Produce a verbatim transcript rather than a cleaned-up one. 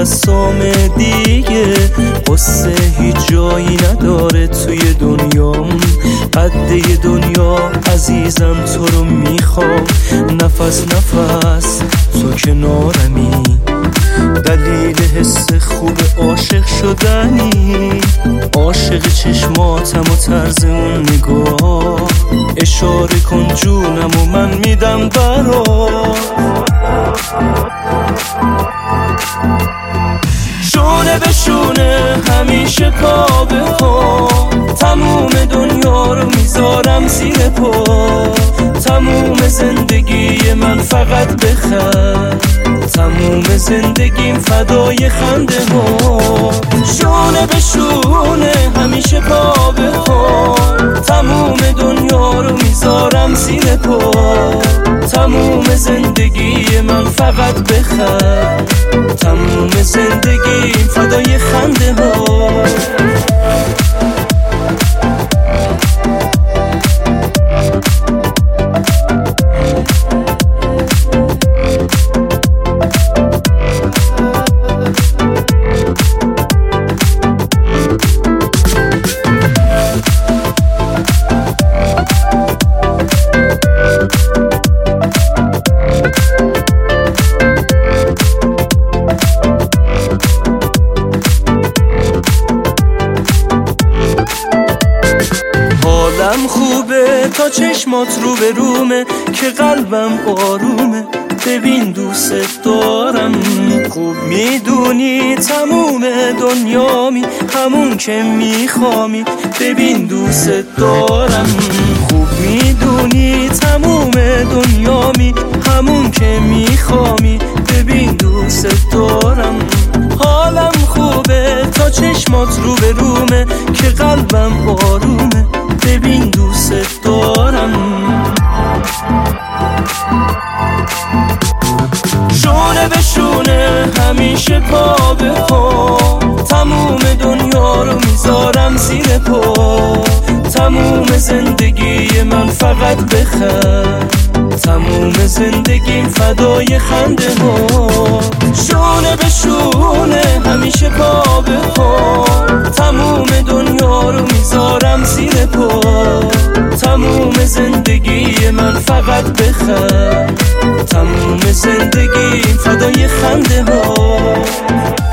مجسام دیگه. قصه هیچ جایی نداره توی دنیام، قده دنیا عزیزم تو رو میخوام. نفس نفس تو کنارمی، دلیل حس خوب عاشق شدنی. عاشق چشماتم و طرز اون نگاه، اشاره کن جونم و من میدم برات. شونه به شونه همیشه پا به پا، تموم دنیا رو میذارم زیر پا. تموم زندگی من فقط بخند، تموم زندگیم فدای خنده ها. شونه به شونه همیشه پا به پا، تموم دنیا رو میذارم زیر پا. تموم زندگی من فقط بخند، تموم زندگیم فدای خنده ها. حالم خوبه تا چشمات رو به رومه، که قلبم آرومه. ببین دوست دارم، خوب میدونی تموم دنیامی، همون که میخوامی. ببین دوست دارم، خوب میدونی تموم دنیامی، همون که میخوامی. ببین دوست دارم. حالم خوبه تا چشمات رو به رومه، که قلبم آرومه. ببین دوست دارم. شونه به شونه همیشه پا به پا، تموم دنیا رو میذارم زیر پا. تموم زندگی من فقط بخند، تموم زندگیم فدای خنده ها. شونه به شونه همیشه پا به پا، تموم دنیا رو میذارم زیر پا. تموم زندگی من فقط بخند، تموم زندگیم فدای خنده ها.